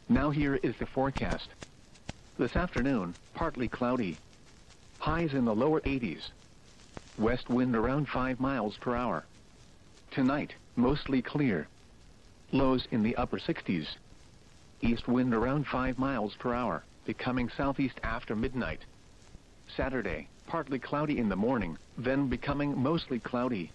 Now here is the forecast. This afternoon, partly cloudy. Highs in the lower 80s. West wind around 5 miles per hour. Tonight, mostly clear. Lows in the upper 60s. East wind around 5 miles per hour, becoming southeast after midnight. Saturday, partly cloudy in the morning, then becoming mostly cloudy.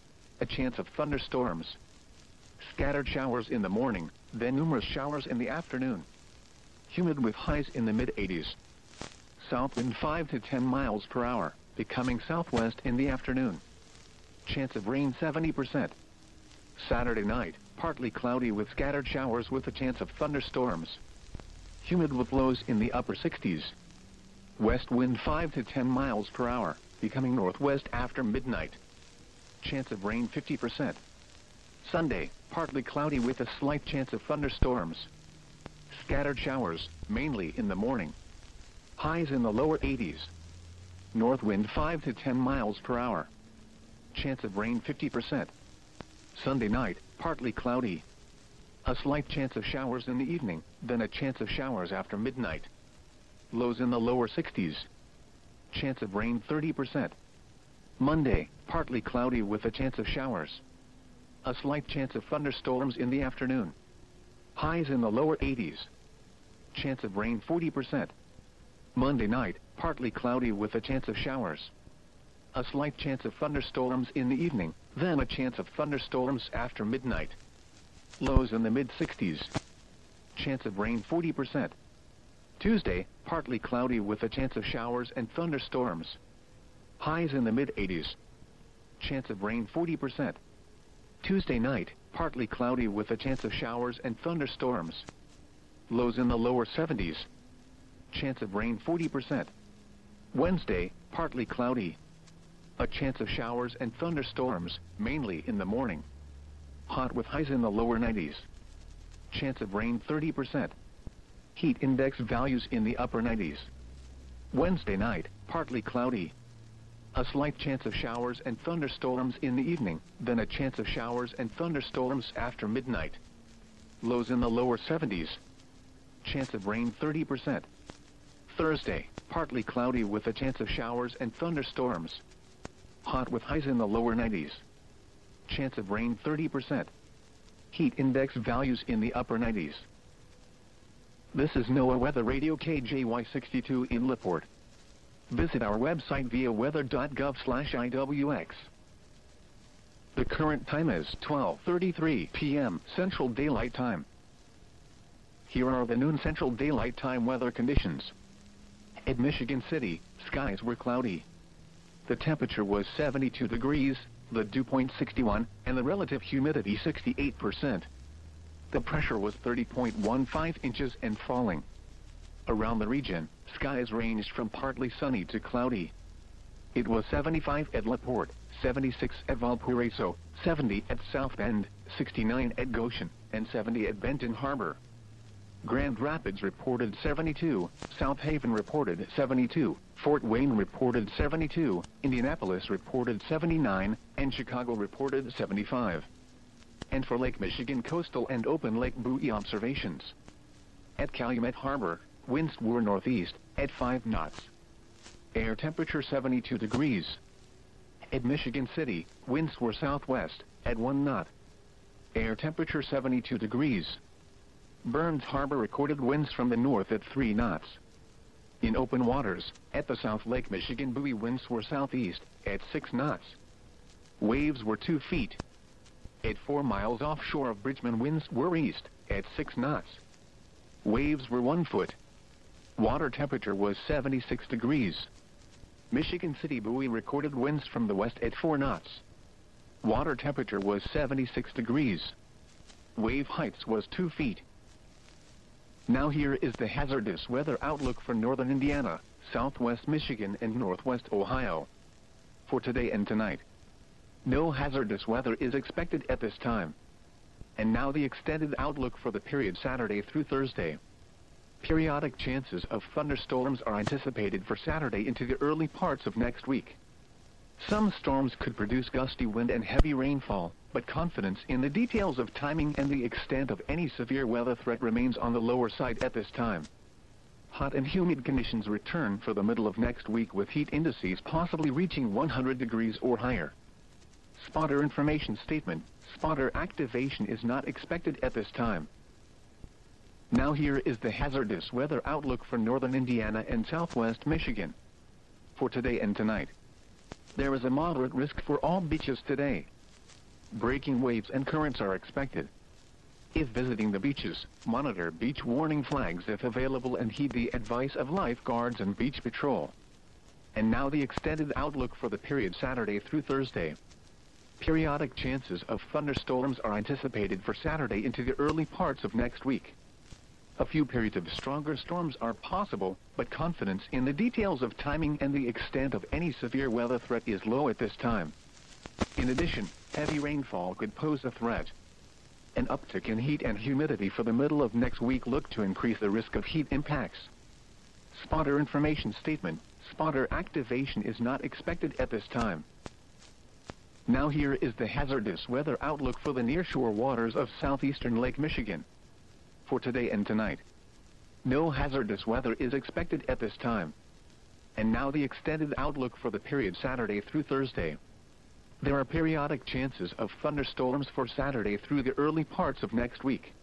A chance of thunderstorms. Scattered showers in the morning, then numerous showers in the afternoon. Humid with highs in the mid-80s. South wind 5 to 10 miles per hour, becoming southwest in the afternoon. Chance of rain 70%. Saturday night, partly cloudy with scattered showers with a chance of thunderstorms. Humid with lows in the upper 60s. West wind 5 to 10 miles per hour, becoming northwest after midnight. Chance of rain 50%. Sunday, partly cloudy with a slight chance of thunderstorms. Scattered showers, mainly in the morning. Highs in the lower 80s. North wind 5 to 10 miles per hour. Chance of rain 50%. Sunday night, partly cloudy. A slight chance of showers in the evening, then a chance of showers after midnight. Lows in the lower 60s. Chance of rain 30%. Monday, partly cloudy with a chance of showers. A slight chance of thunderstorms in the afternoon. Highs in the lower 80s. Chance of rain 40%. Monday night, partly cloudy with a chance of showers. A slight chance of thunderstorms in the evening, then a chance of thunderstorms after midnight. Lows in the mid-60s. Chance of rain 40%. Tuesday, partly cloudy with a chance of showers and thunderstorms. Highs in the mid-80s. Chance of rain 40%. Tuesday night, partly cloudy with a chance of showers and thunderstorms. Lows in the lower 70s. Chance of rain 40%. Wednesday, partly cloudy. A chance of showers and thunderstorms, mainly in the morning. Hot with highs in the lower 90s. Chance of rain 30%. Heat index values in the upper 90s. Wednesday night, partly cloudy. A slight chance of showers and thunderstorms in the evening, then a chance of showers and thunderstorms after midnight. Lows in the lower 70s. Chance of rain 30%. Thursday, partly cloudy with a chance of showers and thunderstorms. Hot with highs in the lower 90s. Chance of rain 30%. Heat index values in the upper 90s. This is NOAA Weather Radio KJY62 in LaPorte. Visit our website via weather.gov/IWX. The current time is 12:33 p.m. Central Daylight Time. Here are the noon Central Daylight Time weather conditions. At Michigan City, skies were cloudy. The temperature was 72 degrees, the dew point 61, and the relative humidity 68%. The pressure was 30.15 inches and falling. Around the region, skies ranged from partly sunny to cloudy. It was 75 at LaPorte, 76 at Valparaiso, 70 at South Bend, 69 at Goshen, and 70 at Benton Harbor. Grand Rapids reported 72, South Haven reported 72, Fort Wayne reported 72, Indianapolis reported 79, and Chicago reported 75. And for Lake Michigan coastal and open lake buoy observations. At Calumet Harbor, winds were northeast, at 5 knots. Air temperature 72 degrees. At Michigan City, winds were southwest, at 1 knot. Air temperature 72 degrees. Burns Harbor recorded winds from the north at 3 knots. In open waters, at the South Lake Michigan buoy winds were southeast, at 6 knots. Waves were 2 feet. At 4 miles offshore of Bridgman winds were east, at 6 knots. Waves were 1 foot. Water temperature was 76 degrees. Michigan City buoy recorded winds from the west at 4 knots. Water temperature was 76 degrees. Wave heights was 2 feet. Now here is the hazardous weather outlook for northern Indiana, southwest Michigan and northwest Ohio. For today and tonight. No hazardous weather is expected at this time. And now the extended outlook for the period Saturday through Thursday. Periodic chances of thunderstorms are anticipated for Saturday into the early parts of next week. Some storms could produce gusty wind and heavy rainfall, but confidence in the details of timing and the extent of any severe weather threat remains on the lower side at this time. Hot and humid conditions return for the middle of next week, with heat indices possibly reaching 100 degrees or higher. Spotter information statement: spotter activation is not expected at this time. Now here is the hazardous weather outlook for northern Indiana and southwest Michigan. For today and tonight, there is a moderate risk for all beaches today. Breaking waves and currents are expected. If visiting the beaches, monitor beach warning flags if available and heed the advice of lifeguards and beach patrol. And now the extended outlook for the period Saturday through Thursday. Periodic chances of thunderstorms are anticipated for Saturday into the early parts of next week. A few periods of stronger storms are possible, but confidence in the details of timing and the extent of any severe weather threat is low at this time. In addition, heavy rainfall could pose a threat. An uptick in heat and humidity for the middle of next week look to increase the risk of heat impacts. Spotter information statement: spotter activation is not expected at this time. Now here is the hazardous weather outlook for the nearshore waters of southeastern Lake Michigan. For today and tonight, no hazardous weather is expected at this time. And now the extended outlook for the period Saturday through Thursday. There are periodic chances of thunderstorms for Saturday through the early parts of next week.